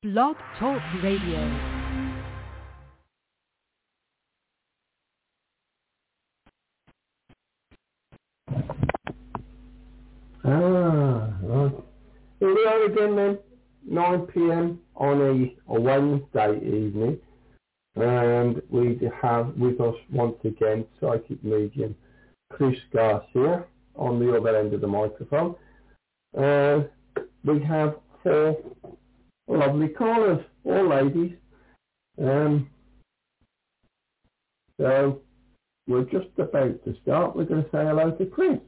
Blog Talk Radio. Right. Here we are again then, 9 p.m. on a Wednesday evening, and we have with us once again psychic medium Chris Garcia on the other end of the microphone. We have 4 lovely callers, all ladies. So we're just about to start. We're going to say hello to Chris.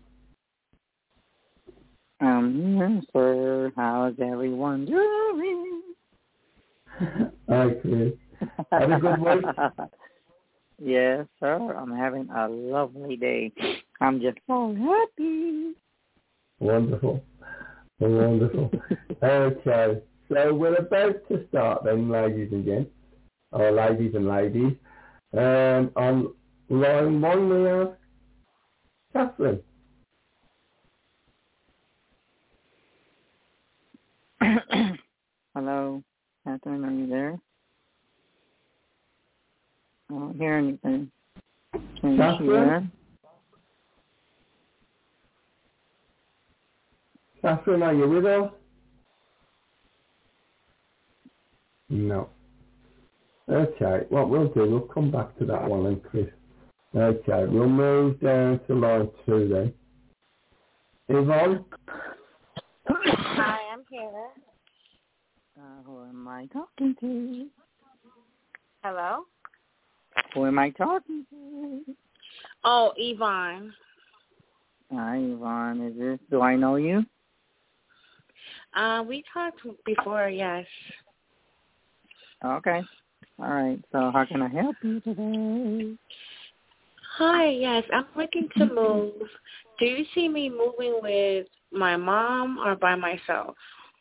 Yes, sir. How's everyone doing? Hi, Chris. Had a good week? Yes, sir. I'm having a lovely day. I'm just so happy. Wonderful. Wonderful. Okay. So we're about to start then, ladies and gents. Or ladies and ladies. On line 1 we have Catherine. Hello, Catherine, are you there? I don't hear anything. Can you see there? Catherine, are you with us? No. Okay, what we'll do, we'll come back to that one then, Chris. Okay, we'll move down to line 2 then. Yvonne? Hi, I'm here. Who am I talking to? Hello? Who am I talking to? Oh, Yvonne. Hi, Yvonne. Do I know you? We talked before, yes. Okay. All right. So how can I help you today? Hi, yes. I'm looking to move. Do you see me moving with my mom or by myself?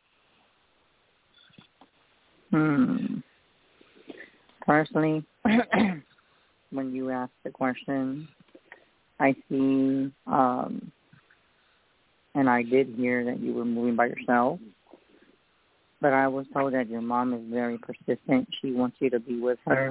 Personally, when you ask the question, I see, and I did hear that you were moving by yourself, but I was told that your mom is very persistent. She wants you to be with her.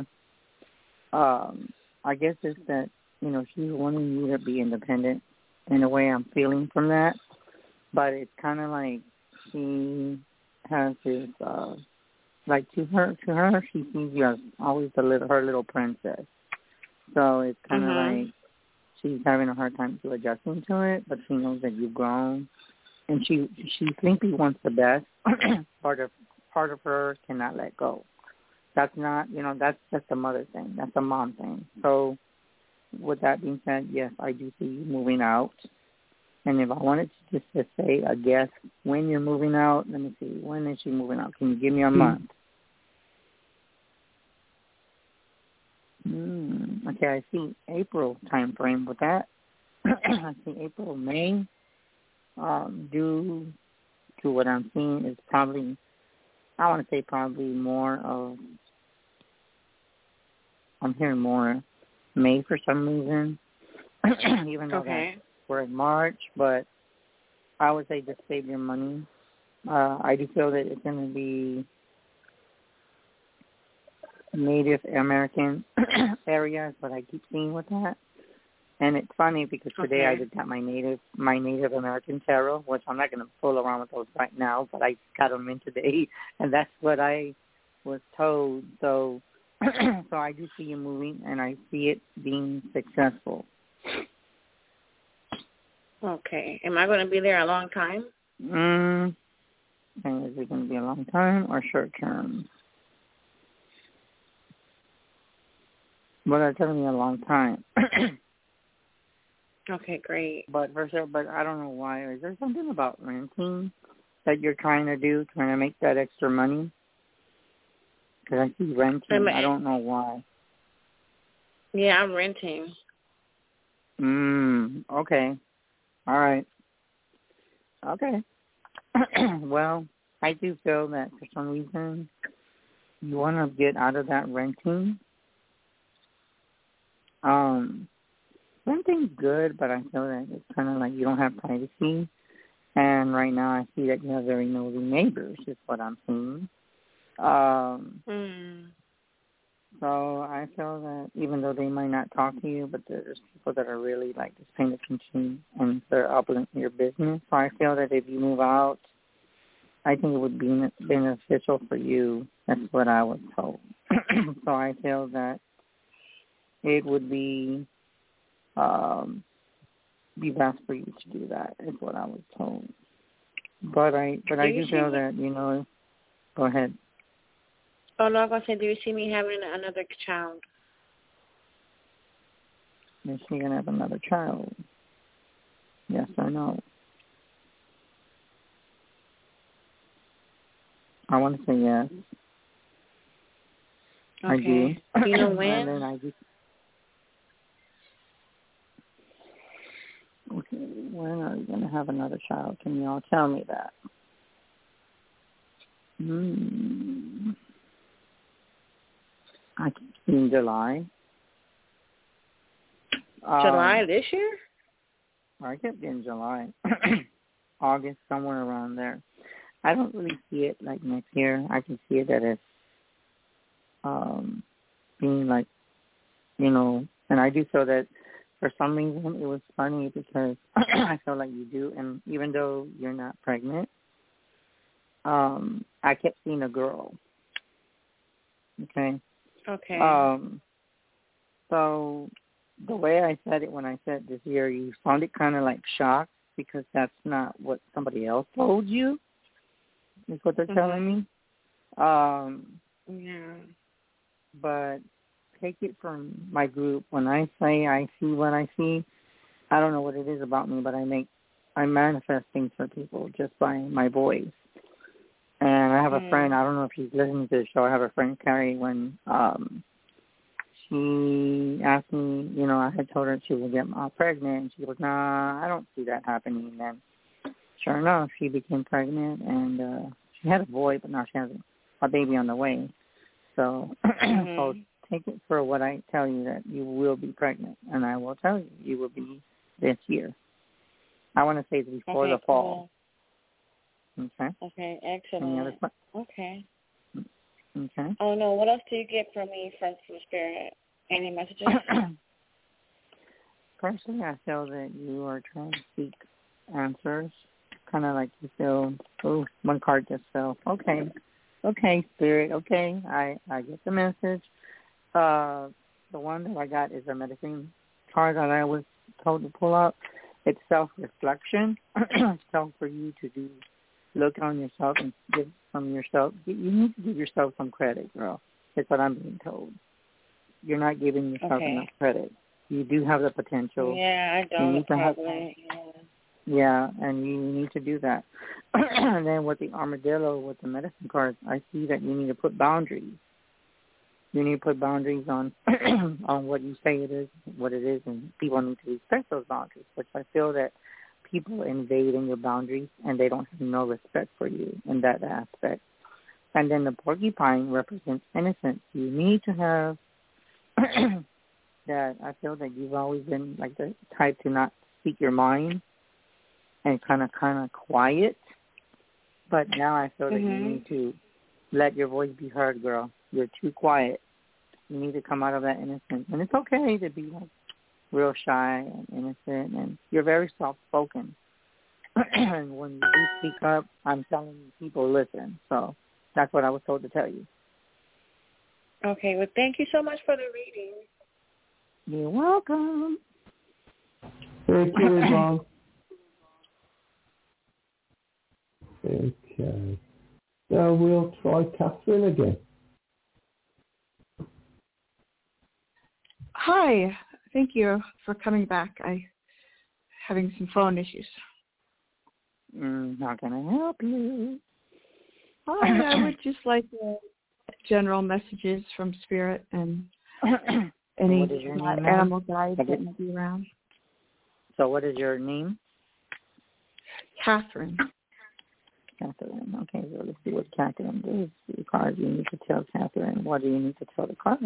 I guess it's that, she's wanting you to be independent in a way. I'm feeling from that, but it's kind of like she has this, like to her, she sees you as always her little princess. So it's kind of like she's having a hard time to adjusting to it, but she knows that you've grown, and she simply wants the best. part of her cannot let go. That's not, that's just a mother thing. That's a mom thing. So with that being said, yes, I do see you moving out. And if I wanted to just say a guess when you're moving out, let me see. When is she moving out? Can you give me a month? Okay, I see April time frame with that. I see April, May. Due to what I'm seeing is probably, I want to say probably more of, I'm hearing more May for some reason, even though we're in March, but I would say just save your money. I do feel that it's going to be Native American areas, but I keep seeing with that. And it's funny because today I just got my Native American tarot, which I'm not going to fool around with those right now, but I got them in today, and that's what I was told. So, so I do see you moving, and I see it being successful. Okay. Am I going to be there a long time? And is it going to be a long time or short term? Well, they're telling me a long time. Okay, great. But I don't know why. Is there something about renting that you're trying to make that extra money? Because I see renting. I don't know why. Yeah, I'm renting. Okay. All right. Okay. Well, I do feel that for some reason you want to get out of that renting. Renting's good, but I feel that it's kind of like you don't have privacy. And right now I see that you have very nosy neighbors is what I'm seeing. So I feel that even though they might not talk to you, but there's people that are really like just paying attention and they're up in your business. So I feel that if you move out, I think it would be beneficial for you. That's what I was told. So I feel that it would be best for you to do that. Is what I was told. But I do feel that, you know. Go ahead. Oh, no, I was going to say, do you see me having another child? Is she going to have another child? Yes or no? I want to say yes. Okay. I do. Do you know when? And then I do. Okay, when are you going to have another child? Can y'all tell me that? I keep seeing July. July this year? I kept in July. August, somewhere around there. I don't really see it like next year. I can see it that it's being like, you know, and I do feel that for some reason it was funny because I feel like you do, and even though you're not pregnant, I kept seeing a girl. Okay. Okay. So the way I said it when I said this year, you sounded kind of like shocked because that's not what somebody else told you. Is what they're telling me. Yeah. But take it from my group. When I say I see what I see, I don't know what it is about me, but I manifest things for people just by my voice. And I have a friend, I don't know if she's listening to the show, I have a friend, Carrie, when she asked me, you know, I had told her she would get pregnant, and she goes, nah, I don't see that happening. And then, sure enough, she became pregnant, and she had a boy, but now she has a baby on the way. So, so take it for what I tell you, that you will be pregnant, and I will tell you, you will be this year. I want to say before the fall. Okay. Okay, excellent. Any other questions? Okay. Okay. Oh, no, what else do you get from me from Spirit? Any messages? Personally, I feel that you are trying to seek answers. Kind of like you feel, oh, one card just fell. Okay, Spirit, okay, I get the message. The one that I got is a medicine card that I was told to pull up. It's self-reflection. So for you to do, look on yourself and give from yourself. You need to give yourself some credit, girl. That's what I'm being told. You're not giving yourself enough credit. You do have the potential. Yeah, I don't. You need to probably. Yeah, and you need to do that. And then with the armadillo, with the medicine cards, I see that you need to put boundaries. You need to put boundaries on on what you say it is, what it is, and people need to respect those boundaries, which I feel that people invade in your boundaries, and they don't have no respect for you in that aspect. And then the porcupine represents innocence. You need to have that. I feel that you've always been like the type to not speak your mind and kind of quiet. But now I feel that you need to let your voice be heard, girl. You're too quiet. You need to come out of that innocence. And it's okay to be like real shy and innocent, and you're very soft-spoken. And when you do speak up, I'm telling you, people listen. So that's what I was told to tell you. Okay, well, thank you so much for the reading. You're welcome. Thank you, Yvonne. Okay. Now we'll try Catherine again. Hi. Thank you for coming back. I'm having some phone issues. How can I help you? Hi, I would just like general messages from Spirit and any animal guides that might be around. So what is your name? Catherine. Catherine. Okay, so let's see what Catherine does. The cards you need to tell Catherine. What do you need to tell the cards?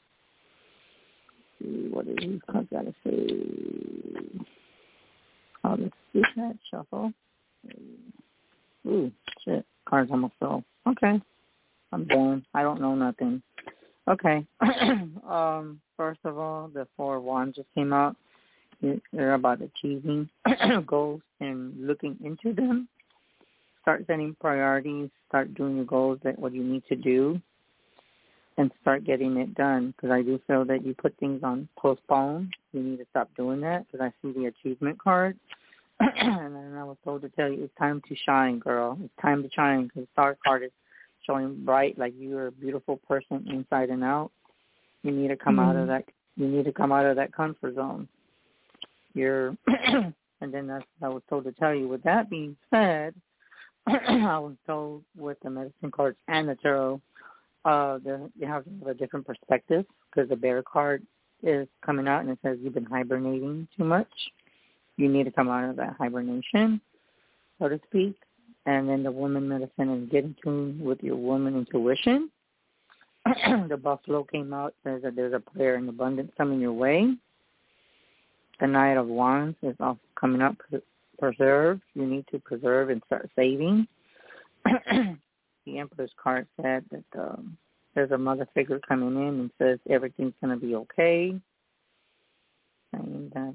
See, what do these cards got to say? Oh, let's see that. Shuffle. Ooh, shit. Cards almost fell. Okay. I'm born. I don't know nothing. Okay. First of all, the 4 of Wands just came out. They're about achieving goals and looking into them. Start setting priorities. Start doing your goals, what you need to do, and start getting it done. Because I do feel that you put things on postpone. You need to stop doing that because I see the achievement card. And then I was told to tell you it's time to shine, girl. It's time to shine because the Star card is showing bright, like you're a beautiful person inside and out. You need to come out of that. You need to come out of that comfort zone. And then I was told to tell you. With that being said, I was told with the medicine cards and the tarot, you have to have a different perspective because the bear card is coming out and it says you've been hibernating too much. You need to come out of that hibernation, so to speak. And then the woman medicine and get in tune with your woman intuition. The buffalo came out, says that there's a prayer and abundance coming your way. The Knight of Wands is also coming up. Preserve. You need to preserve and start saving. The Emperor's card said that there's a mother figure coming in and says everything's going to be okay. Saying that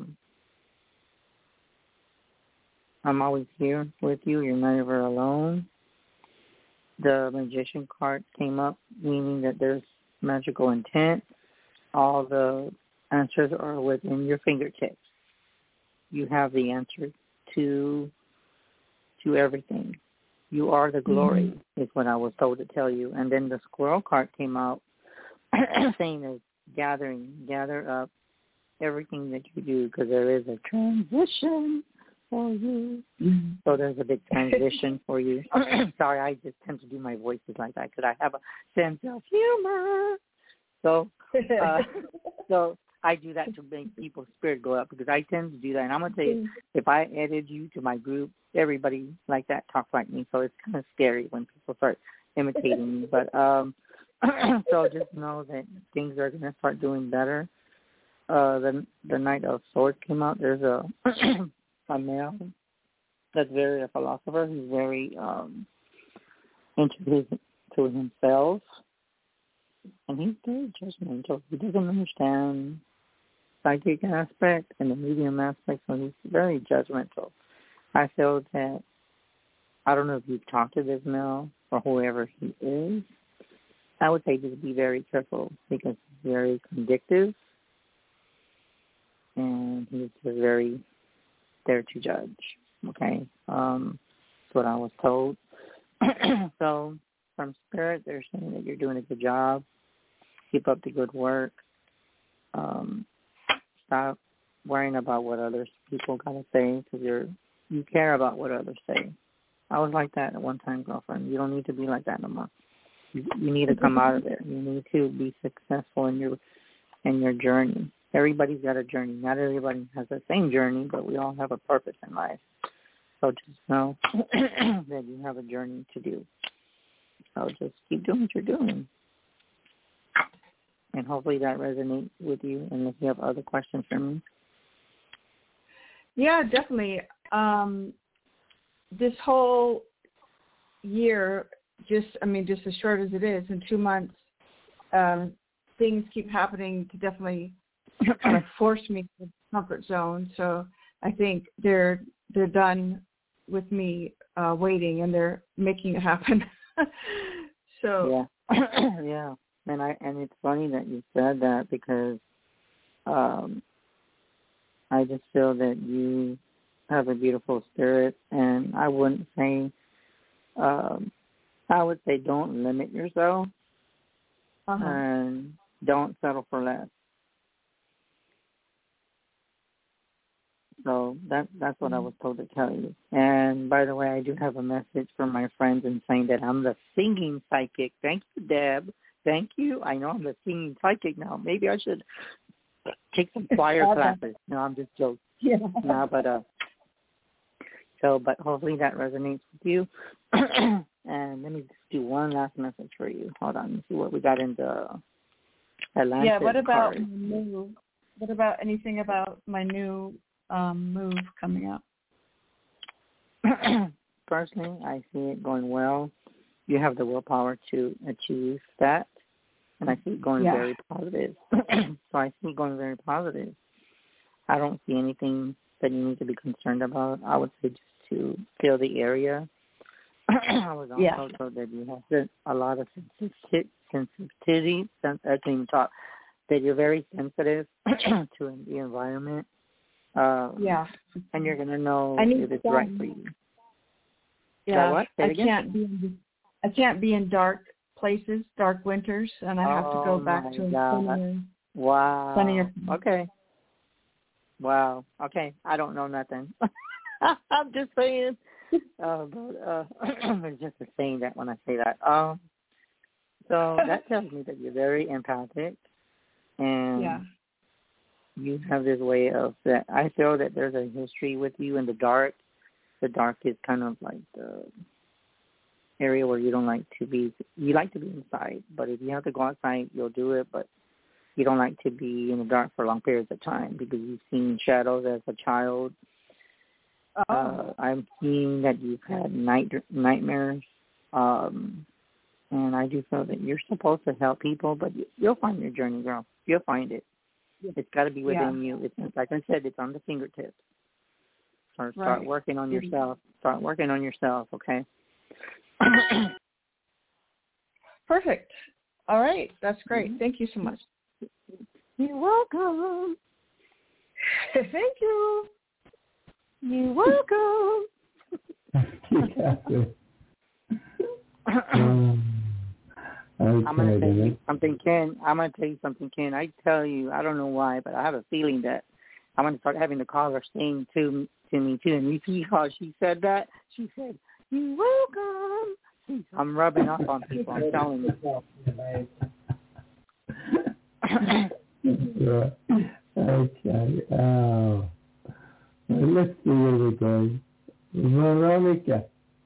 I'm always here with you. You're never alone. The Magician card came up, meaning that there's magical intent. All the answers are within your fingertips. You have the answer to everything. You are the glory, is what I was told to tell you. And then the Squirrel card came out saying that gather up everything that you do because there is a transition for you. So there's a big transition for you. Sorry, I just tend to do my voices like that because I have a sense of humor. So I do that to make people's spirit go up because I tend to do that. And I'm going to tell you, if I added you to my group, everybody like that talks like me. So it's kind of scary when people start imitating me. But so just know that things are going to start doing better. The Knight of Swords came out. There's a male that's very a philosopher. He's very into himself. And he's very judgmental. He doesn't understand psychic aspect and the medium aspect, so he's very judgmental. I feel that, I don't know if you've talked to this male or whoever he is, I would say just be very careful because he's very vindictive and he's just very there to judge, okay? That's what I was told. So from Spirit, they're saying that you're doing a good job. Keep up the good work. Stop worrying about what other people got to say because you care about what others say. I was like that at one time, girlfriend. You don't need to be like that no more. You need to come out of there. You need to be successful in your journey. Everybody's got a journey. Not everybody has the same journey, but we all have a purpose in life. So just know that you have a journey to do. So just keep doing what you're doing. And hopefully that resonates with you. And if you have other questions for me. Yeah, definitely. This whole year, just as short as it is, in 2 months, things keep happening to definitely kind of force me to the comfort zone. So I think they're done with me waiting, and they're making it happen. So yeah, yeah, and it's funny that you said that because I just feel that you have a beautiful spirit, and I wouldn't say, I would say don't limit yourself and don't settle for less. So that's what I was told to tell you. And by the way, I do have a message from my friends and saying that I'm the singing psychic. Thank you, Deb. Thank you. I know I'm the singing psychic now. Maybe I should take some choir classes. No, I'm just joking. Yeah. No, but hopefully that resonates with you. And let me just do one last message for you. Hold on. Let's see what we got in the Atlantis. Yeah, what about card. move? What about anything about my new move coming up? Personally, I see it going well. you have the willpower to achieve that. And I see it going very positive. So I see it going very positive. I don't see anything that you need to be concerned about. I would say just to feel the area. I was also told that you have a lot of sensitivity. I can't even talk. That you're very sensitive to the environment. And you're going to know if it's right for you. Yeah, what? I can't be in dark places, dark winters, and I have to go back to sunnier. Wow. Sunnier. Okay. Wow. Okay. I don't know nothing. I'm just saying. It's just a saying that when I say that. So that tells me that you're very empathic, and you have this way of that. I feel that there's a history with you in the dark. The dark is kind of like the area where you don't like to be. You like to be inside, but if you have to go outside, you'll do it. But you don't like to be in the dark for long periods of time because you've seen shadows as a child. I'm seeing that you've had nightmares, and I do feel that you're supposed to help people, but you'll find your journey, girl. You'll find it. It's got to be within you. It's like I said, it's on the fingertips. Start working on yourself. Start working on yourself, okay? Perfect. All right. That's great. Thank you so much. You're welcome. Thank you. You're welcome. Okay. I'm going to tell you something, Ken. I tell you, I don't know why, but I have a feeling that I'm going to start having the caller sing to me, too. And you see how she said that? She said, "You're welcome." I'm rubbing off on people, I'm telling you. Okay. Oh. Let's see where we go. Veronica.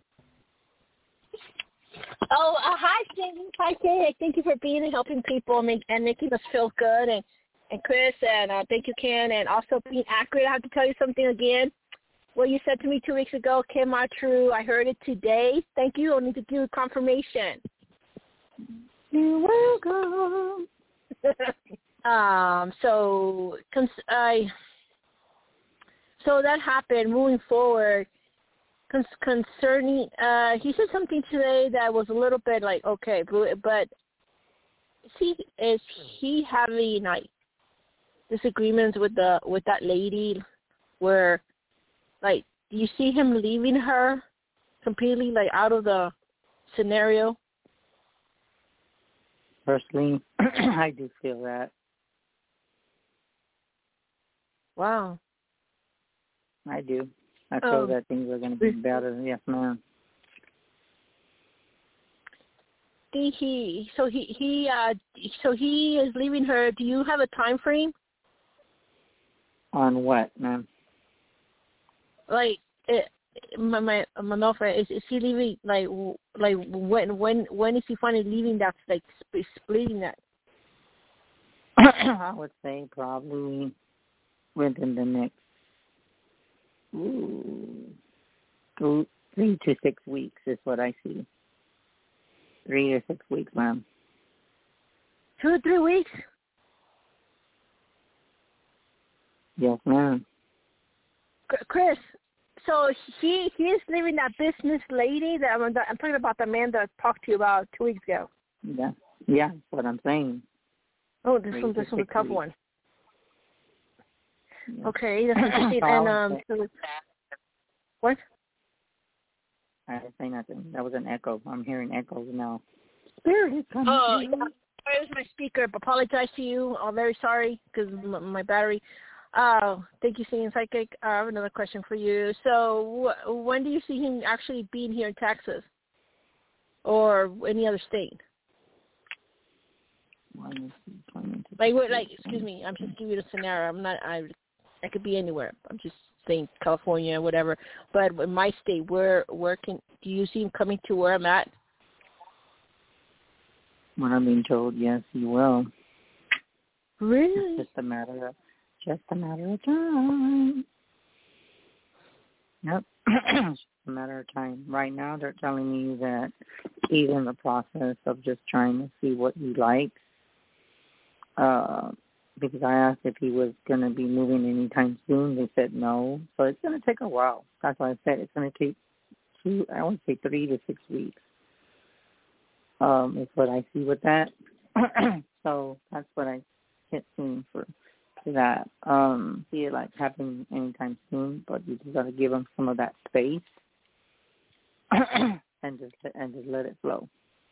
Oh, hi, Cindy. Hi, Kay. Thank you for being and helping people and making us feel good. And Chris, and thank you, Ken, and also being accurate. I have to tell you something again. What you said to me 2 weeks ago came out true. I heard it today. Thank you. I need to do confirmation. You're welcome. So that happened. Moving forward, concerning, he said something today that was a little bit like, okay, but is he having like disagreements with that lady, where like, do you see him leaving her completely like out of the scenario? Personally, I do feel that. Wow. I do. I feel that things are going to be better. Yes, ma'am. So he is leaving her. Do you have a time frame? On what, ma'am? Like, my girlfriend, is he leaving? Like when is he finally leaving? That's like splitting that. I would say probably within the next 3 to 6 weeks is what I see. 3 to 6 weeks, ma'am. 2 or 3 weeks? Yes, ma'am. Chris, so he is leaving that business lady that I'm talking about, the man that I talked to you about 2 weeks ago. Yeah, that's what I'm saying. Oh, this one's a tough one. Yeah. Okay, that's interesting. And so what? I didn't say nothing. That was an echo. I'm hearing echoes now. Spirit is coming. Oh, yeah. It was my speaker. Apologize to you. I'm very sorry because my battery. Thank you, Seeing Psychic. I have another question for you. So, when do you see him actually being here in Texas or any other state? Excuse me. I'm just giving you a scenario. I'm not. I could be anywhere. I'm just saying California, whatever. But in my state, do you see him coming to where I'm at? When I'm being told, yes, he will. Really? It's just a matter of time. Yep. It's a matter of time. Right now, they're telling me that he's in the process of just trying to see what he likes. Because I asked if he was going to be moving anytime soon. They said no. So it's going to take a while. That's why I said it's going to take 3 to 6 weeks. Is what I see with that. So that's what I get seeing for that. See it like happening anytime soon, but you just got to give him some of that space and just let it flow.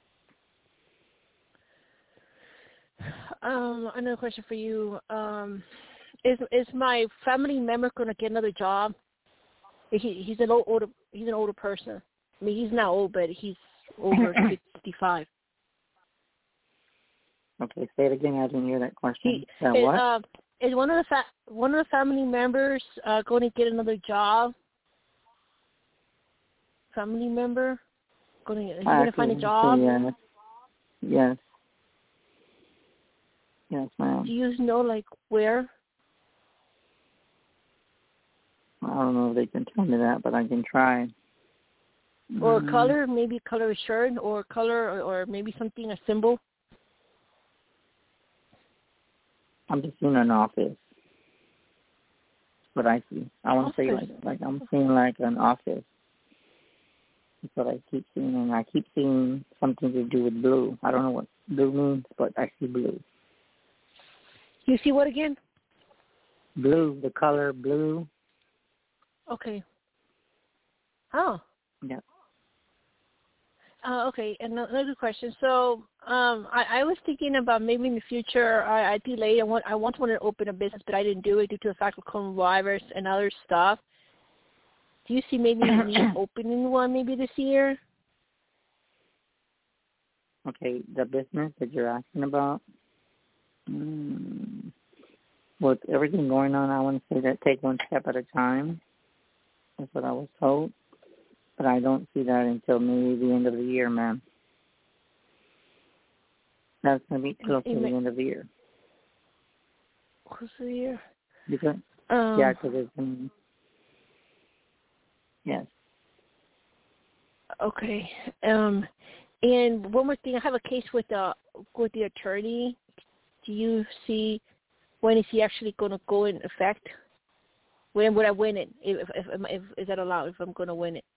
Another question for you. Is my family member going to get another job? He's an older person. I mean, he's not old, but he's over 65. Okay, say it again. I didn't hear that question. What? Is one of the family members going to get another job? Family member going to find a job? Yes. Yes, ma'am. Do you know like where? I don't know if they can tell me that, but I can try. Or color, maybe color shirt, or color, or maybe something, a symbol. I'm just seeing an office. What I see. I want to say like I'm seeing like an office. That's what I keep seeing, and I keep seeing something to do with blue. I don't know what blue means, but I see blue. You see what again? Blue, the color blue. Okay. Oh. Yeah. Okay, another question. So, I was thinking about maybe in the future. I delayed. I wanted to open a business, but I didn't do it due to the fact of coronavirus and other stuff. Do you see maybe me opening one maybe this year? Okay, the business that you're asking about. With everything going on, I want to say that take one step at a time. That's what I was told. But I don't see that until maybe the end of the year, ma'am. That's going to be close to the end of the year. Close to the year? Because, yeah, because it's been... Yes. Okay. And one more thing. I have a case with the attorney. Do you see when is he actually going to go in effect? When would I win it? If is that allowed? If I'm going to win it?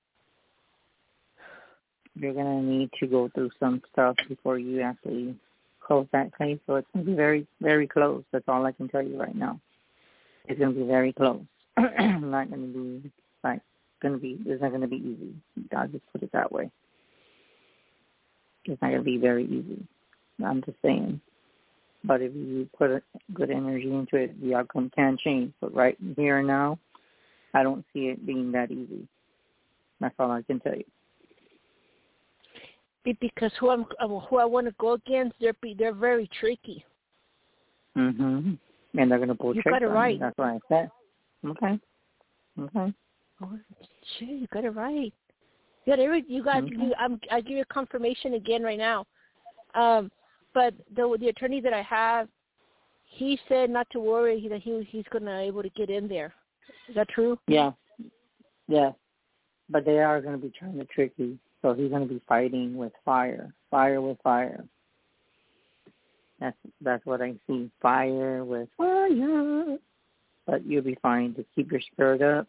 You're going to need to go through some stuff before you actually close that case. So it's going to be very, very close. That's all I can tell you right now. It's going to be very close. Not going to be it's not going to be easy. I'll just put it that way. It's not going to be very easy. I'm just saying. But if you put good energy into it, the outcome can change. But right here and now, I don't see it being that easy. That's all I can tell you. Because who I want to go against, they're very tricky. Mhm. And they're going to pull tricks. You got it right. That's what I said. Okay. Oh, shit! You got it right. You got. Okay. I give you a confirmation again right now. But the attorney that I have, he said not to worry. That he's going to be able to get in there. Is that true? Yeah. Yeah. But they are going to be trying to trick you. So he's going to be fighting with fire. Fire with fire. That's what I see. Fire with fire. But you'll be fine. Just keep your spirit up.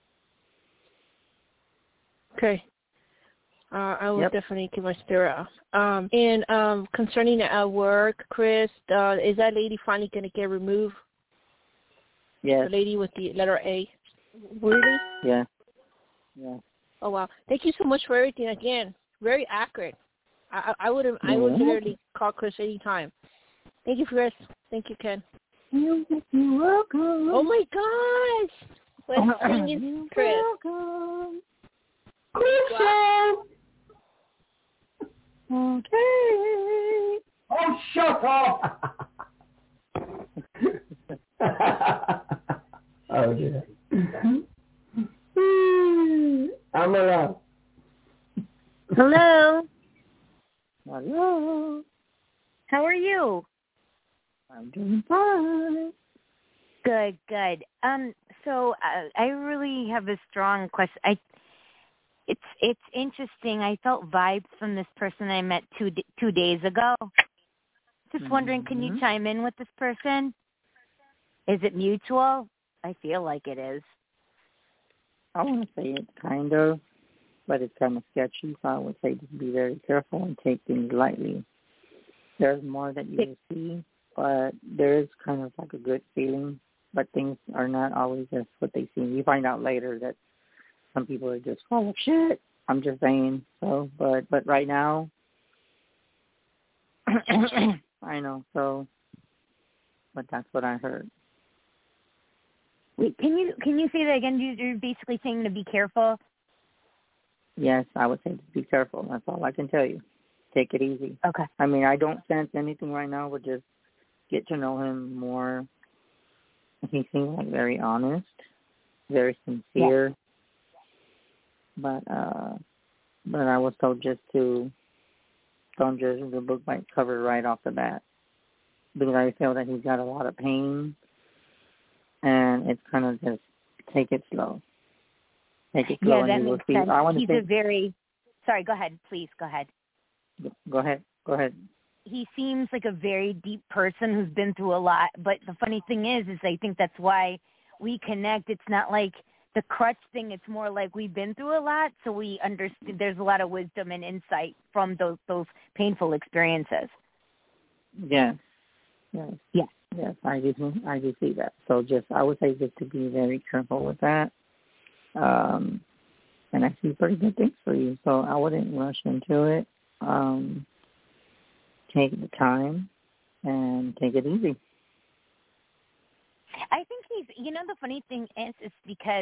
Okay. I will definitely keep my spirit up. And concerning work, Chris, is that lady finally going to get removed? Yes. The lady with the letter A. Really? Yeah. Oh wow! Thank you so much for everything. Again, very accurate. I would literally call Chris anytime. Thank you, Chris. Thank you, Ken. You're welcome. Oh my gosh! Let's sing it, Chris. Christian! Okay. Oh, shut up! Oh dear. Amala. Hello. Hello. How are you? I'm doing fine. Good. So I really have a strong question. It's interesting. I felt vibes from this person I met 2 days ago. Just wondering, can you chime in with this person? Is it mutual? I feel like it is. I want to say it's kind of, but it's kind of sketchy. So I would say just be very careful and take things lightly. There's more that you will see, but there is kind of like a good feeling. But things are not always just what they seem. You find out later that some people are just full of shit. I'm just saying. So, but right now, I know. So, but that's what I heard. Wait, can you say that again? You're basically saying to be careful. Yes, I would say to be careful. That's all I can tell you. Take it easy. Okay. I mean, I don't sense anything right now. We'll just get to know him more. He seems like very honest, very sincere. Yeah. But I was told just to don't judge the book by its cover right off the bat, because I feel that he's got a lot of pain, and it's kind of just take it slow. Take it slow. Yeah, that makes sense. He's a very... Sorry, go ahead. Please, go ahead. Go ahead. He seems like a very deep person who's been through a lot, but the funny thing is I think that's why we connect. It's not like the crutch thing. It's more like we've been through a lot, so we understand. There's a lot of wisdom and insight from those painful experiences. Yes. I do see that. So I would say just to be very careful with that. And I see pretty good things for you, so I wouldn't rush into it. Take the time and take it easy. I think the funny thing is because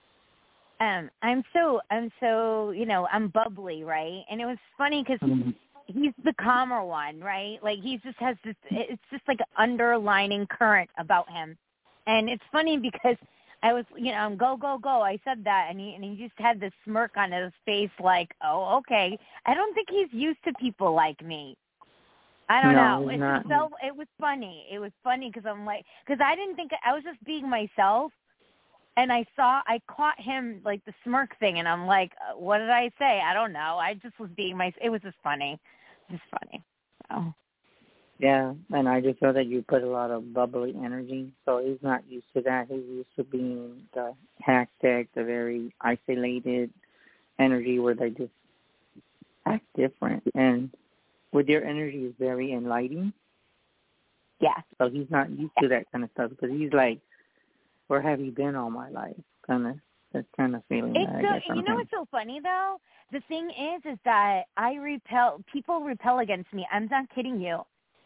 I'm so I'm bubbly, right? And it was funny because he's the calmer one, right? Like he just has this, it's just like an underlining current about him. And it's funny because I was, go, go, go. I said that, and he just had this smirk on his face like, oh, okay. I don't think he's used to people like me. I don't know. It was funny. It was funny because I didn't think, I was just being myself, and I caught him like the smirk thing, and I'm like, what did I say? I don't know. I just was being it was just funny. Just funny. So. Yeah, and I just feel that you put a lot of bubbly energy, so he's not used to that. He's used to being the hectic, the very isolated energy where they just act different. And with your energy is very enlightening. Yeah. So he's not used to that kind of stuff because he's like, where have you been all my life? That kind of feeling. What's so funny though? The thing is that people repel against me. I'm not kidding you.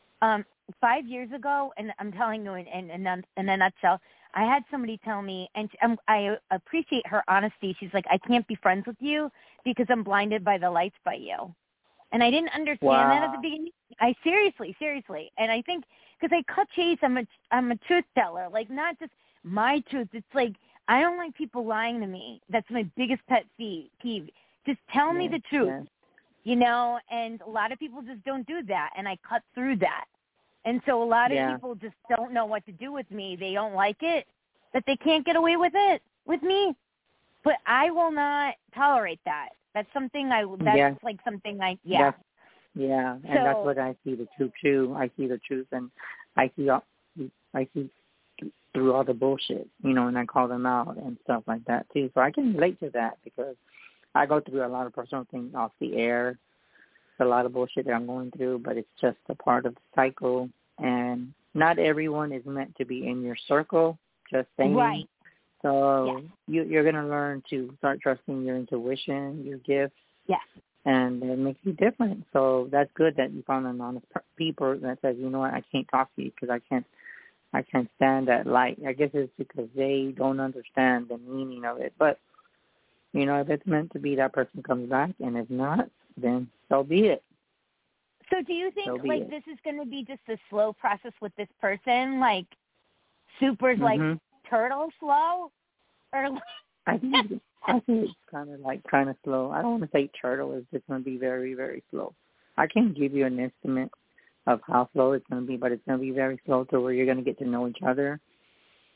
5 years ago, and I'm telling you in a nutshell, I had somebody tell me, and I appreciate her honesty. She's like, I can't be friends with you because I'm blinded by the lights by you. And I didn't understand that at the beginning. I seriously. And I think because I cut chase, I'm a truth teller, like not just my truth. It's like I don't like people lying to me. That's my biggest pet peeve. Just tell me the truth, and a lot of people just don't do that. And I cut through that. And so a lot of people just don't know what to do with me. They don't like it, that they can't get away with it with me. But I will not tolerate that. That's something like something I. Yeah, and that's what I see the truth too. I see the truth, and I see through all the bullshit, and I call them out and stuff like that too. So I can relate to that because I go through a lot of personal things off the air. It's a lot of bullshit that I'm going through, but it's just a part of the cycle. And not everyone is meant to be in your circle, just saying. Right. So you're going to learn to start trusting your intuition, your gifts. Yes. And it makes you different. So that's good that you found an honest people that says, you know what, I can't talk to you because I can't stand that light. I guess it's because they don't understand the meaning of it. But, if it's meant to be, that person comes back. And if not, then so be it. So do you think, this is going to be just a slow process with this person? Like, super's like turtle slow? Or I think it's kind of slow. I don't want to say turtle. It's just going to be very, very slow. I can't give you an estimate of how slow it's going to be, but it's going to be very slow to where you're going to get to know each other.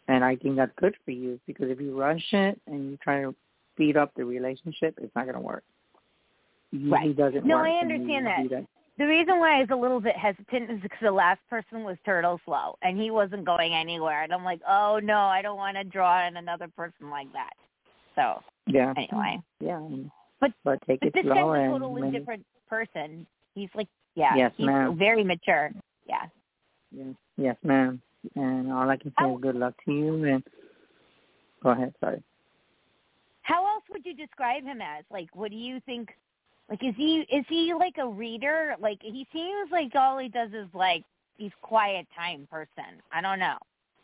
And I think that's good for you, because if you rush it and you try to speed up the relationship, it's not going to work. It usually doesn't no, work. I understand that. The reason why I was a little bit hesitant is because the last person was Turtle Slow, and he wasn't going anywhere. And I'm like, oh, no, I don't want to draw in another person like that. So, anyway. Yeah. But take it this slow. guy's a totally different person. He's like, he's ma'am. very mature. Yeah. Yes, ma'am. And all I can say is good luck to you. And go ahead, sorry. How else would you describe him as? Like, what do you think? Like, is he like a reader? Like, he seems like all he does is like he's quiet time person. I don't know.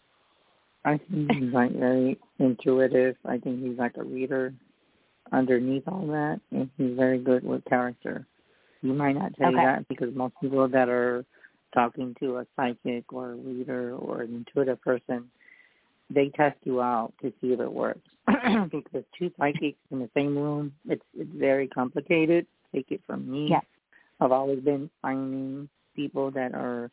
I think he's like very intuitive. I think he's like a reader underneath all that, and he's very good with character. You might not tell you that, because most people that are talking to a psychic or a reader or an intuitive person, they test you out to see if it works. Because two psychics in the same room, it's very complicated. Take it from me. Yes. I've always been finding people that are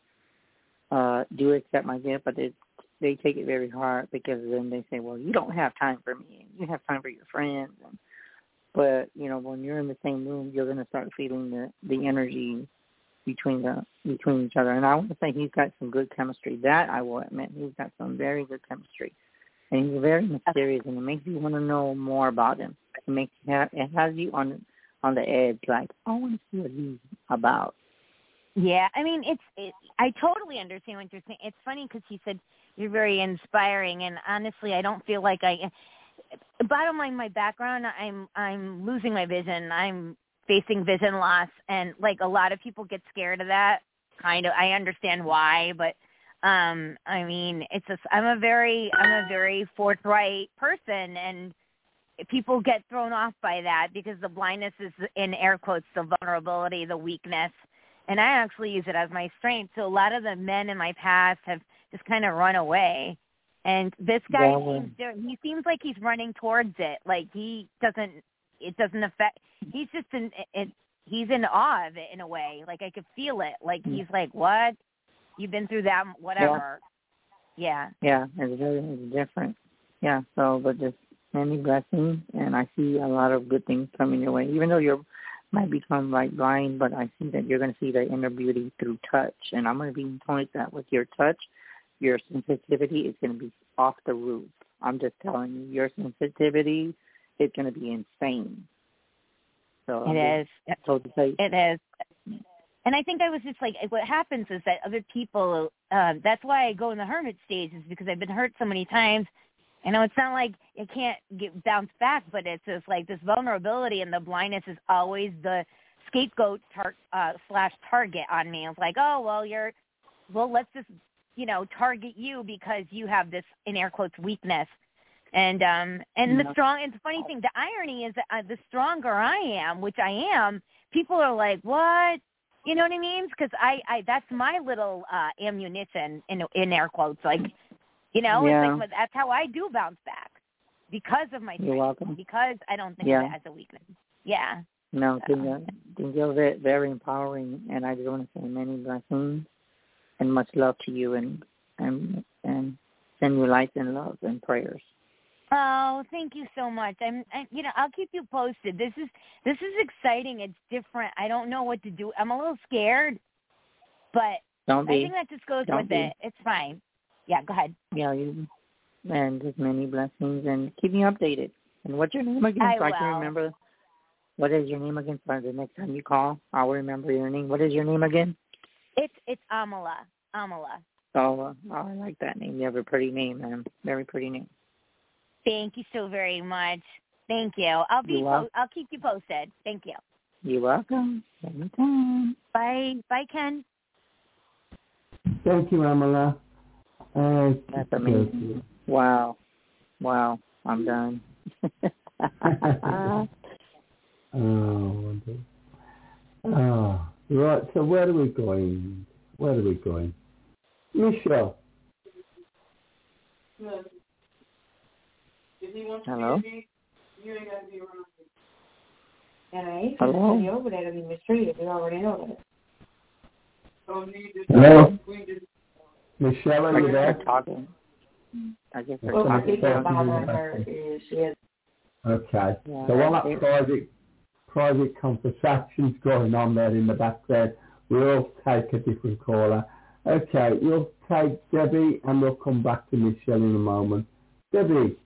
do accept my gift, but they take it very hard, because then they say, well, you don't have time for me. You have time for your friends. But, when you're in the same room, you're going to start feeling the energy between each other. And I want to say he's got some good chemistry. That I will admit. He's got some very good chemistry. And he's very mysterious, and it makes you want to know more about him. It has you on the edge, like, I want to see what he's about. Yeah, I mean, I totally understand what you're saying. It's funny because he said you're very inspiring, and honestly, I don't feel like bottom line, my background, I'm losing my vision. I'm facing vision loss, and like a lot of people get scared of that. Kind of, I understand why, but I mean, it's just I'm a very forthright person, and people get thrown off by that because the blindness is, in air quotes, the vulnerability, the weakness, and I actually use it as my strength. So a lot of the men in my past have just kind of run away. And this guy seems like he's running towards it. Like it doesn't affect, he's just he's in awe of it in a way. Like I could feel it. Like he's like, what? You've been through that, whatever. Yeah. Yeah, it's very different. Yeah, so, but just many blessings, and I see a lot of good things coming your way. Even though you might become like blind, but I see that you're going to see the inner beauty through touch. And I'm going to be told that with your touch, your sensitivity is going to be off the roof. I'm just telling you, your sensitivity is going to be insane. So it is. It is. And I think I was just like, what happens is that other people, that's why I go in the hermit stage, is because I've been hurt so many times. I know it's not like it can't bounce back, but it's just like this vulnerability and the blindness is always the scapegoat / target on me. It's like, oh, well, let's just, target you because you have this, in air quotes, weakness. And the funny thing, the irony is that the stronger I am, which I am, people are like, what? You know what I mean? Because I that's my little ammunition, in air quotes, like, it's like, that's how I do bounce back, because of my strength. You're welcome. Because I don't think of it as a weakness. Yeah. No, it's very empowering, and I just want to say many blessings and much love to you, and send you light and love and prayers. Oh, thank you so much. I'll keep you posted. This is exciting. It's different. I don't know what to do. I'm a little scared, but I think that just goes with it. It's fine. Yeah, go ahead. Yeah, and just many blessings, and keep me updated. And what's your name again? I can remember. What is your name again? So the next time you call, I'll remember your name. What is your name again? It's Amala. Oh, I like that name. You have a pretty name, man. Very pretty name. Thank you so very much. Thank you. I'll keep you posted. Thank you. You're welcome. Anytime. Bye. Bye, Ken. Thank you, Amala. That's amazing. Wow. I'm done. Right, so where are we going? Michelle. Hello? You ain't got to be around me. And I ain't going to over there to be mistreated. We already know that. Hello? Michelle, are you there? Talking. I guess Well, I think what bothering her is she has. Okay. Yeah, So while that private conversation's going on there in the background, we'll take a different caller. Okay, we'll take Debbie and we'll come back to Michelle in a moment. Debbie.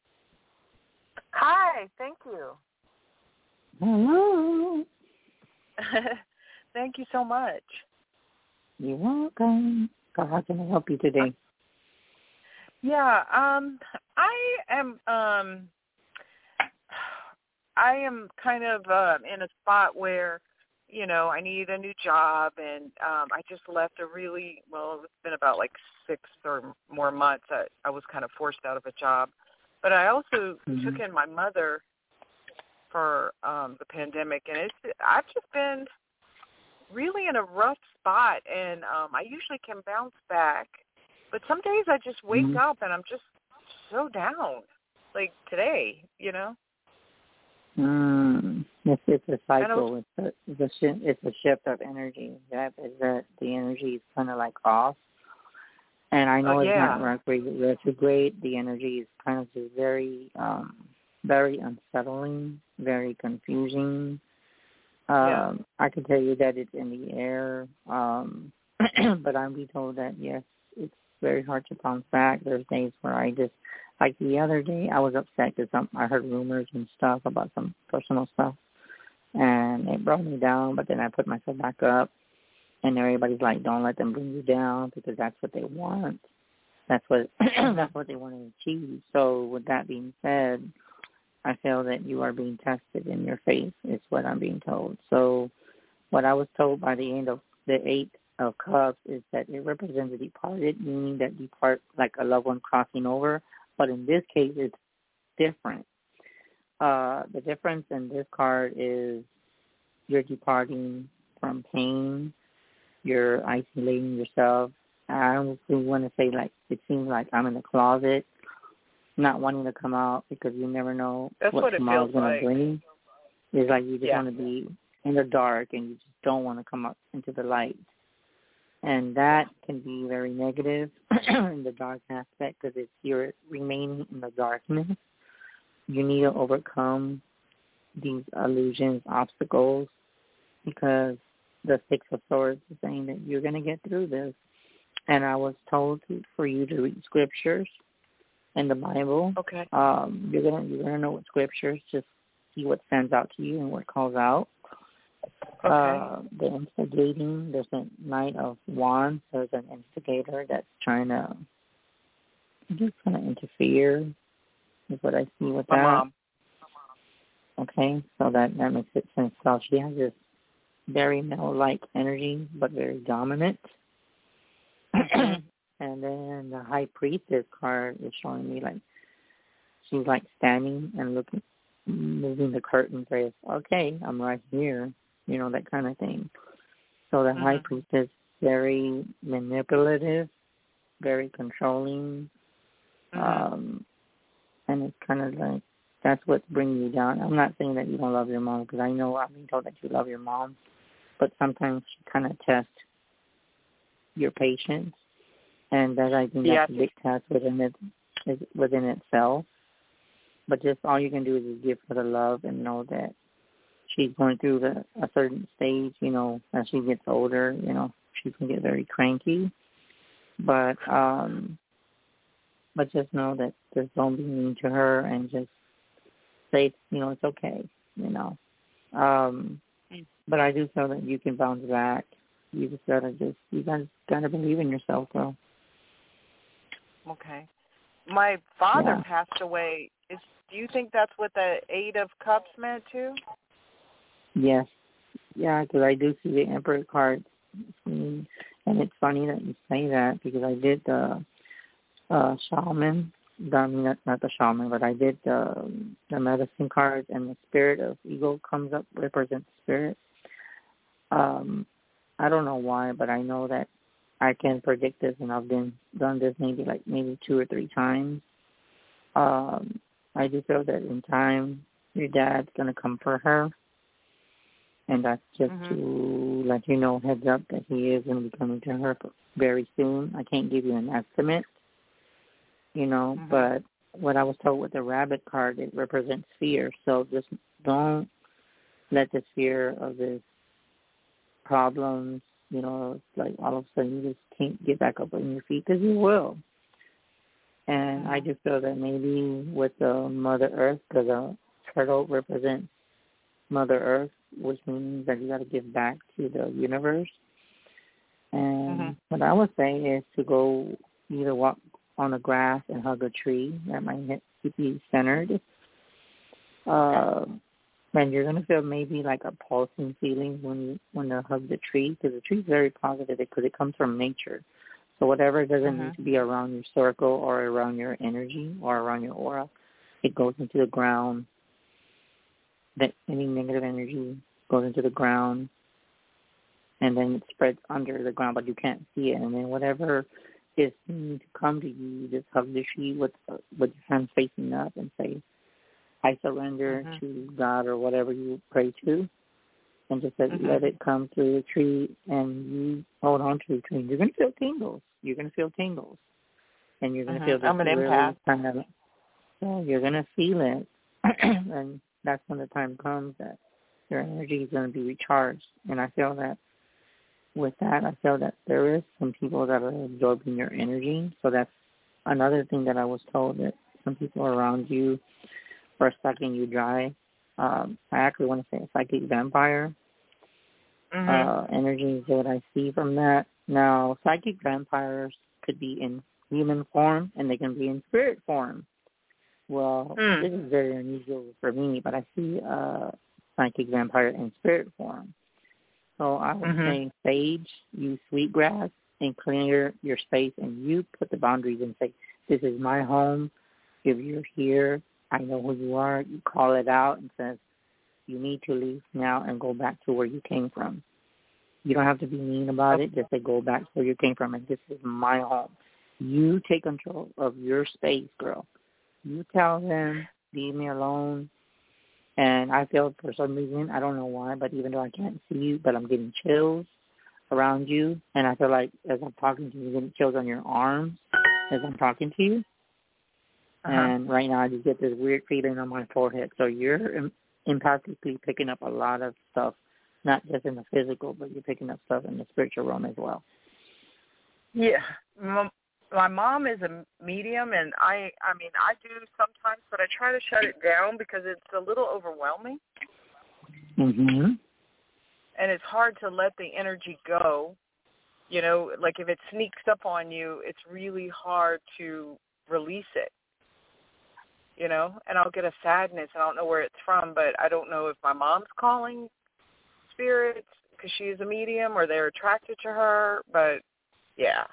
Hi, thank you. Hello. Thank you so much. You're welcome. So how can I help you today? Yeah, I am kind of in a spot where, you know, I need a new job, and I just left it's been about like 6 or more months that I was kind of forced out of a job. But I also took in my mother for the pandemic, and I've just been really in a rough spot, and I usually can bounce back. But some days I just wake up and I'm just so down, like today, you know. It's a cycle. It's a shift of energy. That the energy is kind of like off. And I know it's not retrograde. The energy is kind of just very, very unsettling, very confusing. I can tell you that it's in the air, but I'm be told that yes, it's very hard to bounce back. There's days where I just, like the other day, I was upset because I heard rumors and stuff about some personal stuff, and it brought me down. But then I put myself back up, and everybody's like, "Don't let them bring you down," because that's what they want. That's what they want to achieve. So with that being said, I feel that you are being tested in your faith, is what I'm being told. So what I was told by the end of the 8 of Cups is that it represents a departed, meaning that depart like a loved one crossing over. But in this case, it's different. The difference in this card is you're departing from pain. You're isolating yourself. I don't want to say like it seems like I'm in the closet, not wanting to come out because you never know what tomorrow's going to bring. It's like you just want to be in the dark and you just don't want to come up into the light. And that can be very negative in the dark aspect because it's you're remaining in the darkness. You need to overcome these illusions, obstacles, because the 6 of Swords is saying that you're going to get through this. And I was told for you to read scriptures in the Bible. Okay. You're gonna know what scriptures. Just see what stands out to you and what calls out. Okay. The instigating. There's a Knight of Wands. There's an instigator that's trying to interfere. Is what I see with My that. mom. Okay, so that makes it sense. So she has this very male-like energy, but very dominant. And then the High Priestess card is showing me like she's like standing and looking, moving the curtain. Says, "Okay, I'm right here," you know, that kind of thing. So the High Priestess very manipulative, very controlling, and it's kind of like that's what's bringing you down. I'm not saying that you don't love your mom because I know I've been told that you love your mom, but sometimes she kind of tests your patience, and that I think that's a big test within itself. But just all you can do is give her the love and know that she's going through a certain stage. You know, as she gets older, you know, she can get very cranky. But just know that just don't be mean to her and just say, you know, it's okay. You know. But I do feel that you can bounce back. You just gotta believe in yourself, though. Okay. My father passed away. Do you think that's what the 8 of Cups meant too? Yes. Yeah, because I do see the Emperor card. And it's funny that you say that because I did the shaman. I mean, not the shaman, but I did the medicine cards, and the spirit of eagle comes up, represents spirit. I don't know why, but I know that I can predict this, and I've done this maybe 2 or 3 times. I do feel that in time, your dad's going to come for her, and that's just to let you know, heads up, that he is going to be coming to her very soon. I can't give you an estimate, But what I was told with the rabbit card, it represents fear. So just don't let the fear of this problems, it's like all of a sudden you just can't get back up on your feet, because you will. And I just feel that maybe with the Mother Earth, because a turtle represents Mother Earth, which means that you got to give back to the universe. And what I would say is to go either walk on the grass and hug a tree. That might keep you centered. And you're going to feel maybe like a pulsing feeling when you hug the tree, because the tree is very positive because it comes from nature. So whatever doesn't need to be around your circle or around your energy or around your aura, it goes into the ground. That any negative energy goes into the ground, and then it spreads under the ground, but you can't see it. And then whatever is need to come to you, just hug the tree with your hands facing up and say, I surrender to God or whatever you pray to, and just let it come through the tree, and you hold on to the tree. You're going to feel tingles. You're going to feel tingles. And you're going to feel this. I'm an empath. You're going to feel it. And that's when the time comes that your energy is going to be recharged. And I feel that with that, there is some people that are absorbing your energy. So that's another thing that I was told, that some people around you are sucking you dry. I actually want to say a psychic vampire. Energy is what I see from that. Now, psychic vampires could be in human form, and they can be in spirit form. Well, this is very unusual for me, but I see a psychic vampire in spirit form. So I would say sage, use sweetgrass, and clear your space, and you put the boundaries and say, this is my home. If you're here, I know who you are. You call it out and says, you need to leave now and go back to where you came from. You don't have to be mean about it. Just say, go back to where you came from, and this is my home. You take control of your space, girl. You tell them, leave me alone. And I feel for some reason, I don't know why, but even though I can't see you, but I'm getting chills around you. And I feel like as I'm talking to you, I'm getting chills on your arms as I'm talking to you. And right now I just get this weird feeling on my forehead. So you're empathically picking up a lot of stuff, not just in the physical, but you're picking up stuff in the spiritual realm as well. Yeah. My mom is a medium, and I mean, I do sometimes, but I try to shut it down because it's a little overwhelming. And it's hard to let the energy go. Like if it sneaks up on you, it's really hard to release it. And I'll get a sadness. I don't know where it's from, but I don't know if my mom's calling spirits because she's a medium or they're attracted to her. But, yeah,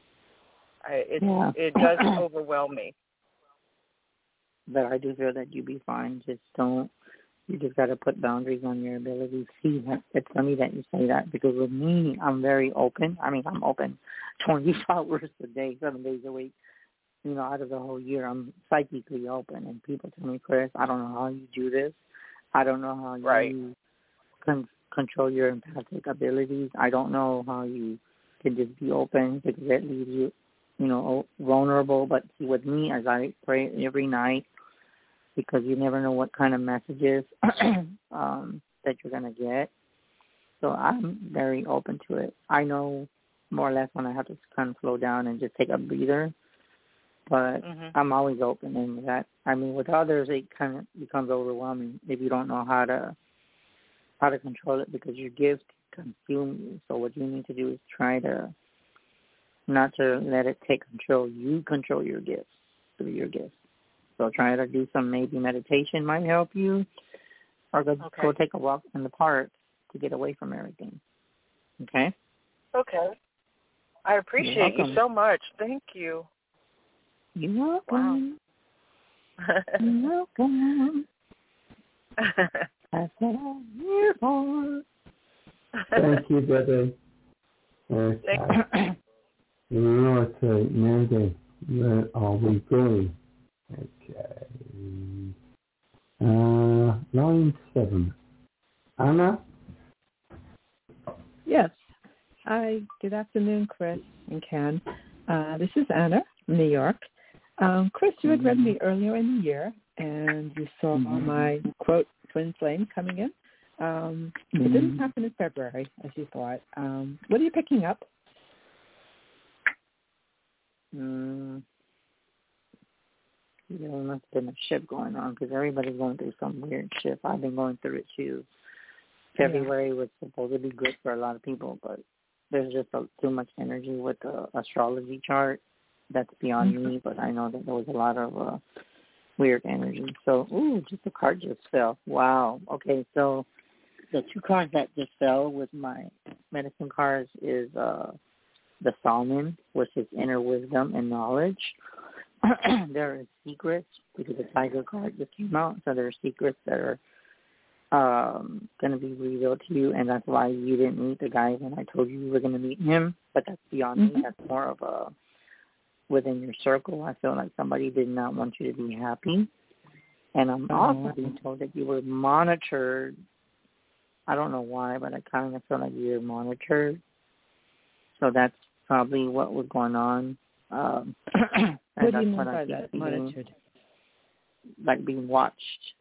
it does overwhelm me. But I do feel that you'd be fine. You just got to put boundaries on your abilities. See, it's funny that you say that, because with me, I'm very open. I mean, I'm open 24 hours a day, 7 days a week. Out of the whole year, I'm psychically open. And people tell me, Chris, I don't know how you do this. I don't know how you control your empathic abilities. I don't know how you can just be open, because that leaves you, vulnerable. But see, with me, as I pray every night, because you never know what kind of messages that you're going to get. So I'm very open to it. I know more or less when I have to kind of slow down and just take a breather. But I'm always open, and that, I mean, with others, it kind of becomes overwhelming if you don't know how to control it, because your gifts consume you. So what you need to do is try to not to let it take control. You control your gifts through your gifts. So try to do some maybe meditation might help you, or go take a walk in the park to get away from everything. Okay? Okay. I appreciate you so much. Thank you. You're welcome. Wow. You're welcome. That's what I'm here for. Thank you, Debbie. Right, Mandy, where are we going? Okay. Line 7. Anna? Yes. Hi, good afternoon, Chris and Ken. This is Anna from New York. Chris, you had read me earlier in the year, and you saw my, quote, twin flame coming in. It didn't happen in February, as you thought. What are you picking up? There must have been a shift going on because everybody's going through some weird shift. I've been going through it too. February was supposed to be good for a lot of people, but there's just too much energy with the astrology chart. That's beyond me, but I know that there was a lot of weird energy. So, just a card just fell. Wow. Okay, so the two cards that just fell with my medicine cards is the Solomon, which is inner wisdom and knowledge. There are secrets because the Tiger card just came out, so there are secrets that are going to be revealed to you, and that's why you didn't meet the guy when I told you were going to meet him. But that's beyond me. That's more of a within your circle. I feel like somebody did not want you to be happy, and I'm also being told that you were monitored. I don't know why, but I kind of feel like you were monitored. So that's probably what was going on. What do you mean by that, monitored? Like being watched.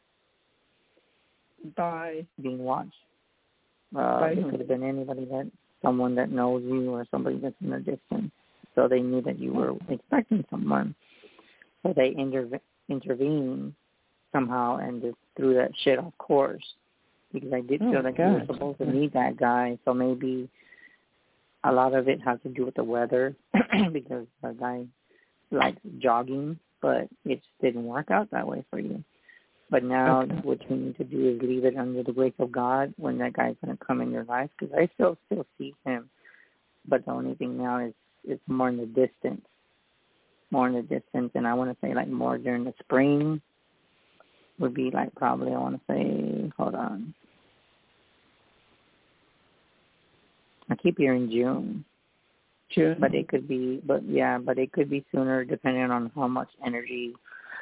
By? Being watched. By it could have been anybody someone that knows you or somebody that's in a distance. So they knew that you were expecting someone. So they intervened somehow and just threw that shit off course. Because I did feel like you were supposed to meet that guy. So maybe a lot of it has to do with the weather because the guy likes jogging, but it just didn't work out that way for you. But now what you need to do is leave it under the grace of God when that guy's going to come in your life, because I still see him. But the only thing now is it's more in the distance. And I want to say like more during the spring would be like probably, I want to say, hold on. I keep hearing June. But it could be, it could be sooner depending on how much energy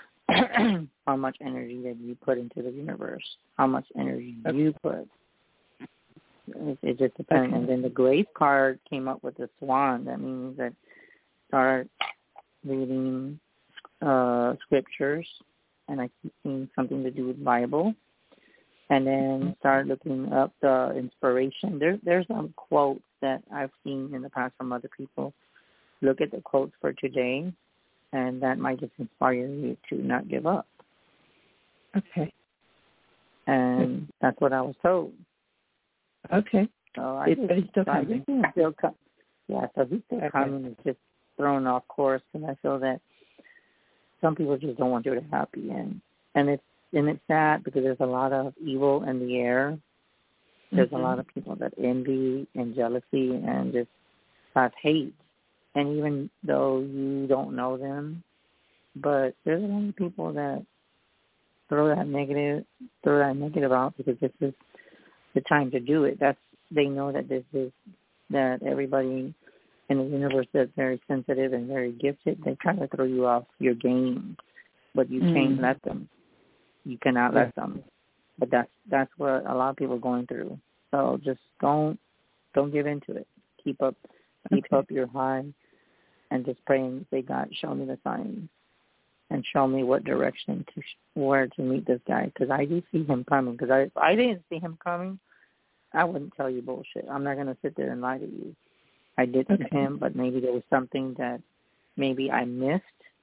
that you put into the universe, how much energy you put. It just depends. And then the Grace card came up with the Swan. That means that start reading scriptures, and I keep seeing something to do with Bible. And then start looking up the inspiration. There's some quotes that I've seen in the past from other people. Look at the quotes for today, and that might just inspire you to not give up. Okay. And that's what I was told. Okay. So but it's still coming. So he's still coming. It's just thrown off course, and I feel that some people just don't want you to be happy, and it's sad because there's a lot of evil in the air. There's a lot of people that envy and jealousy and just have hate. And even though you don't know them, but there's a lot of people that throw that negative out because this is the time to do it. They know that everybody in the universe that's very sensitive and very gifted, they try to throw you off your game, but you can't let them. You cannot let them. But that's what a lot of people are going through. So just don't give into it. Keep up your high, and just pray and say, God, show me the signs, and show me what direction where to meet this guy, because I do see him coming. Because if I didn't see him coming, I wouldn't tell you bullshit. I'm not going to sit there and lie to you. I did see him, but maybe there was something that maybe I missed,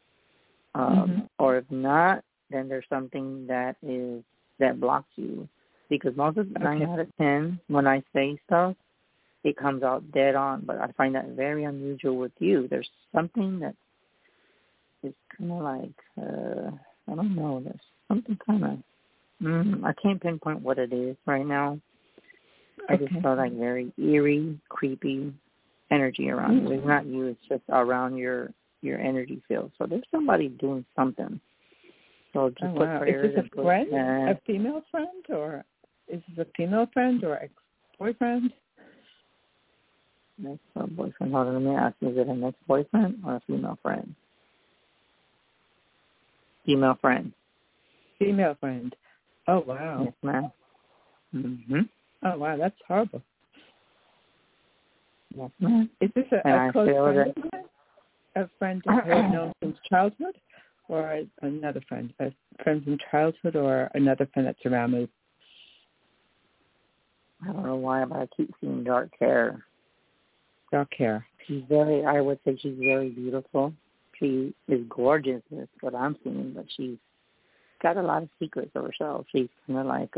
or if not, then there's something that blocks you. Because most of the 9 out of 10, when I say stuff, it comes out dead on. But I find that very unusual with you. There's something that is kind of like, I don't know, there's something kind of, I can't pinpoint what it is right now. I just feel like very eerie, creepy energy around you. It's not you, it's just around your energy field. So there's somebody doing something. So just put prayers. Is this a friend, a female friend, or is this a female friend or ex-boyfriend? Ex-boyfriend. Hold on, let me ask you, is it an ex-boyfriend or a female friend? Female friend. Female friend. Oh, wow. Yes, ma'am. Mm-hmm. Oh, wow, that's horrible. Yes, ma'am. Is this a close friend of mine? A friend who I've known since childhood? or another friend? A friend from childhood or another friend that's around me? I don't know why, but I keep seeing dark hair. Dark hair. I would say she's very beautiful. She is gorgeous, is what I'm seeing, but she's got a lot of secrets of herself. She's kind of like,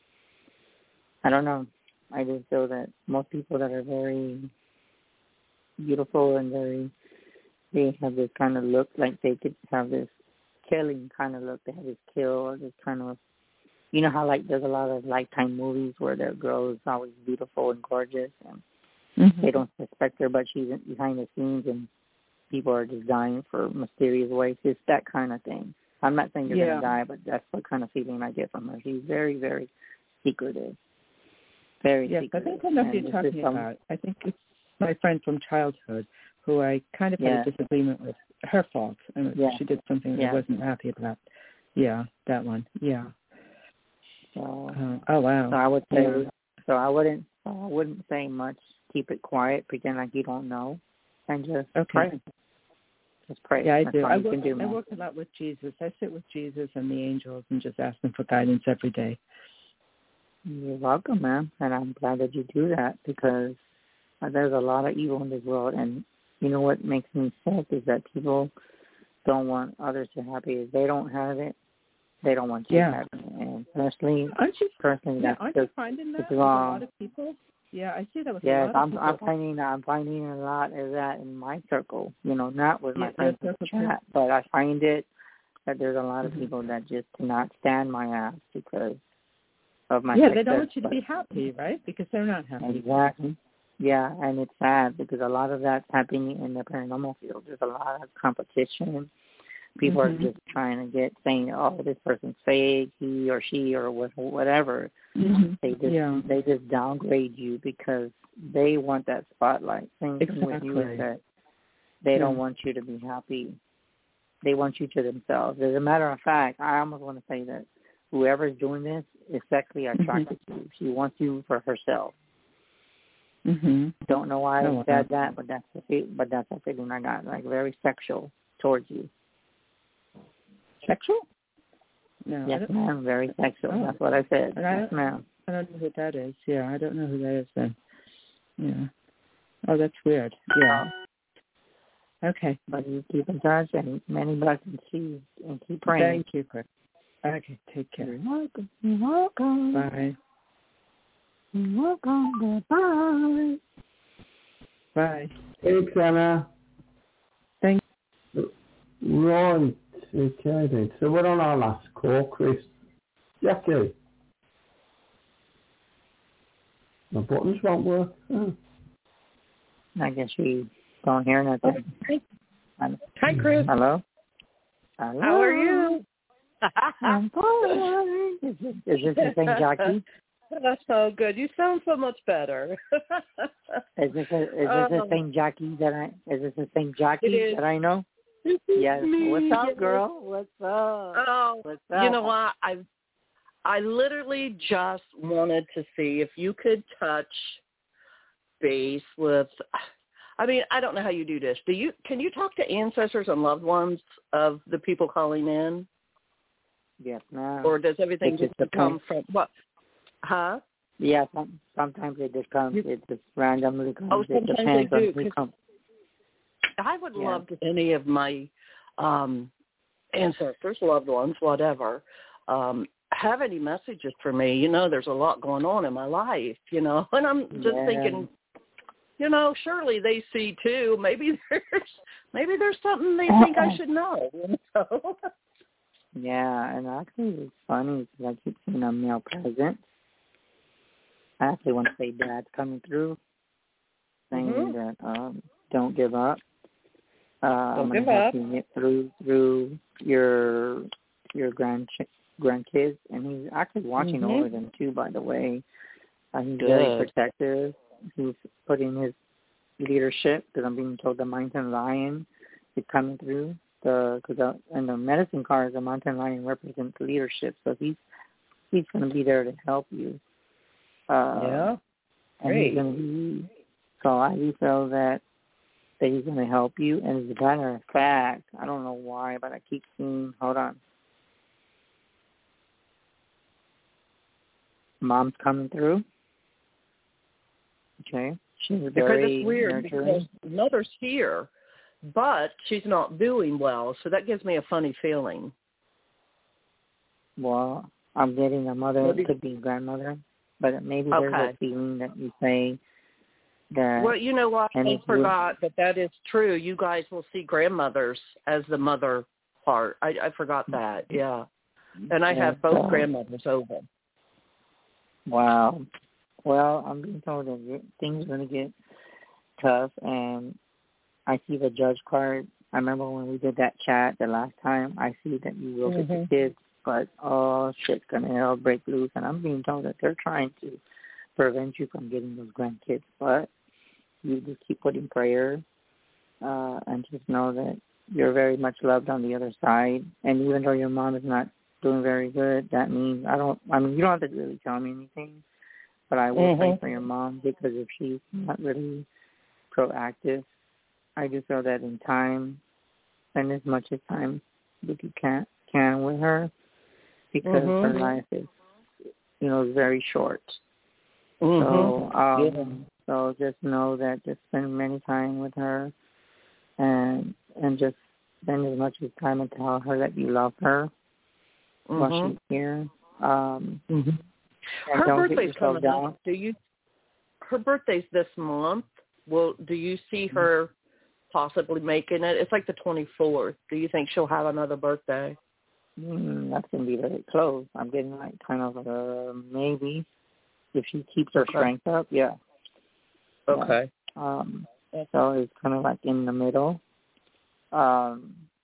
I don't know. I just feel that most people that are very beautiful and they have this kind of look, like they could have this killing kind of look. They have this kill or this kind of, you know how like there's a lot of Lifetime movies where the girl is always beautiful and gorgeous and they don't suspect her, but she's behind the scenes and people are just dying for mysterious ways. It's that kind of thing. I'm not saying you're going to die, but that's the kind of feeling I get from her. She's very, very secretive. Very secretive. I think I know who you're talking about. I think it's my friend from childhood who I kind of had a disagreement with. Her fault. I mean, she did something that I wasn't happy about. Yeah, that one. Yeah. So, oh, wow. So I would say, so I wouldn't say much. Keep it quiet, pretend like you don't know, and just pray. Just pray. Yeah, I That's do. all you can do, I work a lot with Jesus. I sit with Jesus and the angels and just ask them for guidance every day. You're welcome, ma'am. And I'm glad that you do that because there's a lot of evil in this world. And you know what makes me sick is that people don't want others to be happy. If they don't have it, they don't want you to have it. And personally, aren't you finding that with a lot of people? Yeah, I see that with a lot of people. I'm finding a lot of that in my circle. You know, not with my friends in the chat, but I find it that there's a lot of people that just cannot stand my ass because of my success. They don't want you to be happy, right? Because they're not happy. Exactly. Yeah, and it's sad because a lot of that's happening in the paranormal field. There's a lot of competition. People are just trying to saying, oh, this person's fake, he or she or whatever. They just downgrade you because they want that spotlight. Same thing with you is that they don't want you to be happy. They want you to themselves. As a matter of fact, I almost want to say that whoever's doing this is sexually attracted to you. She wants you for herself. Don't know why I said that, but that's the feeling I got. Like very sexual towards you. Sexual? No. Yes, ma'am. Very sexual. Oh. That's what I said. Yes, ma'am. I don't know who that is. Yeah, I don't know who that is then. Yeah. Oh, that's weird. Yeah. Okay. But you keep in touch and many blessings to you and keep praying. Thank you, Chris. Okay, take care. You're welcome. You're welcome. Bye. You're welcome. Bye. Bye. Thanks, Anna. Thank you. Right. Okay then. So we're on our last call, Chris. Jackie. My buttons won't work. Oh. I guess you don't hear nothing. Hi, Chris. Hello. How are you? I'm fine. Is this the same Jackie? That's so good. You sound so much better. Is this the same Jackie that I know? Yes. What's up, girl? What's up? Oh, what's up? You know what? I literally just wanted to see if you could touch base with. I mean, I don't know how you do this. Can you talk to ancestors and loved ones of the people calling in? Yes, ma'am. Or does everything just come from what? Huh? Yeah, sometimes it just comes. It just randomly comes. Oh, sometimes they do. I would Yeah. love to any of my ancestors, loved ones, whatever, have any messages for me. You know, there's a lot going on in my life, you know, and I'm just thinking, you know, surely they see too. Maybe there's something they think I should know, you know. Yeah, and actually it's funny because I keep seeing a male presence. I actually want to say Dad's coming through, saying that don't give up. I'm going to help you get through your grandkids, and he's actually watching over them too. By the way, he's very protective. He's putting his leadership because I'm being told the mountain lion is coming through. Because in the medicine card, the mountain lion represents leadership, so he's going to be there to help you. Yeah, great. And so I do feel that that he's going to help you. And as a matter of fact, I don't know why, but I keep seeing, hold on. Mom's coming through. Okay. She's very because it's weird nurturing. because Mother's here, but she's not doing well, so that gives me a funny feeling. Well, I'm getting a mother. It could be grandmother, but maybe there's a feeling that you say that. Well, you know what? I forgot that is true. You guys will see grandmothers as the mother part. I forgot that. Yeah, and I have both grandmothers over. Wow. Well, I'm being told that things are going to get tough, and I see the judge card. I remember when we did that chat the last time, I see that you will get the kids, but shit's going to break loose, and I'm being told that they're trying to prevent you from getting those grandkids, but you just keep putting prayer and just know that you're very much loved on the other side, and even though your mom is not doing very good, that means you don't have to really tell me anything, but I will pray for your mom, because if she's not really proactive, I do feel that in time, spend as much as time as you can with her, because her life is, very short. So just know that just spend many time with her, and just spend as much as time and tell her that you love her while she's here. Her birthday's coming up. Her birthday's this month. Do you see her possibly making it? It's like the 24th. Do you think she'll have another birthday? That's going to be very close. I'm getting like kind of maybe. If she keeps her strength up, yeah. Okay. Yeah. So it's kind of like in the middle. But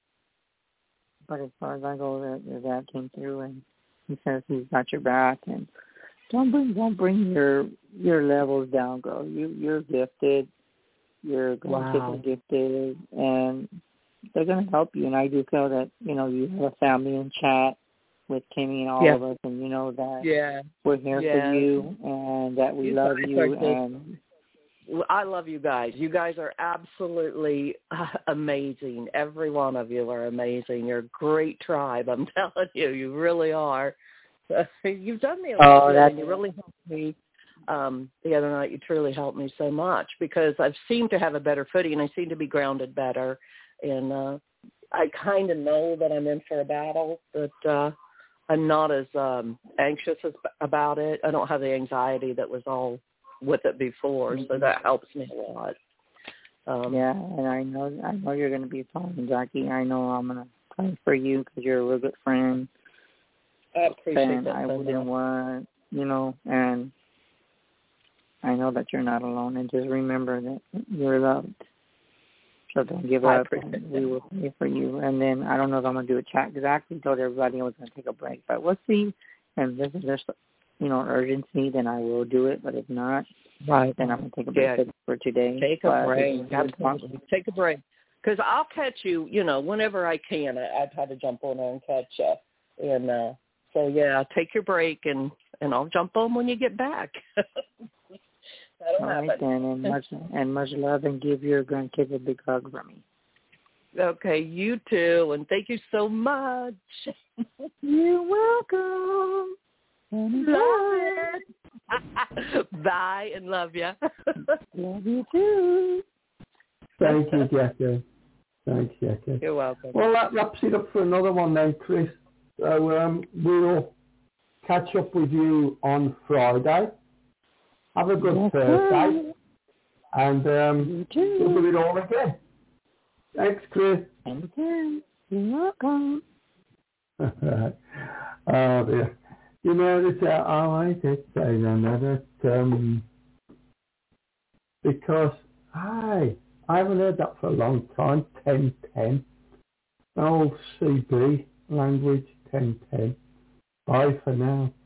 as far as I go, your dad came through and he says he's got your back, and don't bring your levels down, girl. You're gifted. Your grandkids are gifted, and they're going to help you. And I do feel that you have a family in chat with Kimmy and all of us, and you know that we're here for you, and that we love you. And I love you guys. You guys are absolutely amazing. Every one of you are amazing. You're a great tribe. I'm telling you, you really are. You've done me a lot, and you really helped me the other night. You truly helped me so much, because I've seemed to have a better footing, and I seem to be grounded better. And I kind of know that I'm in for a battle, but I'm not as anxious about it. I don't have the anxiety that was all with it before, so that helps me a lot. And I know you're going to be fine, Jackie. I know I'm going to pray for you because you're a real good friend. I appreciate that. I wouldn't want, and I know that you're not alone, and just remember that you're loved. So don't give up, and we will pray for you. And then I don't know if I'm going to do a chat, because I actually told everybody I was going to take a break, but we'll see. And if there's urgency, then I will do it. But if not, then I'm going to take a break for today. Take a break. Absolutely. Take a break. Because I'll catch you, whenever I can. I've had to jump on there and catch you. And take your break, and I'll jump on when you get back. All right, then, and much love, and give your grandkids a big hug from me. Okay, you too, and thank you so much. You're welcome. Bye, and love you. Love you too. Thank you, Jackie. Thanks, Jackie. You're welcome. Well, that wraps it up for another one then, Chris. So we'll catch up with you on Friday. Have a good Thursday, and we'll do it all again. Thanks, Chris. Anytime. You're welcome. Oh, dear. I did say that because I haven't heard that for a long time. 10-10. Oh, CB language 10-10. Bye for now.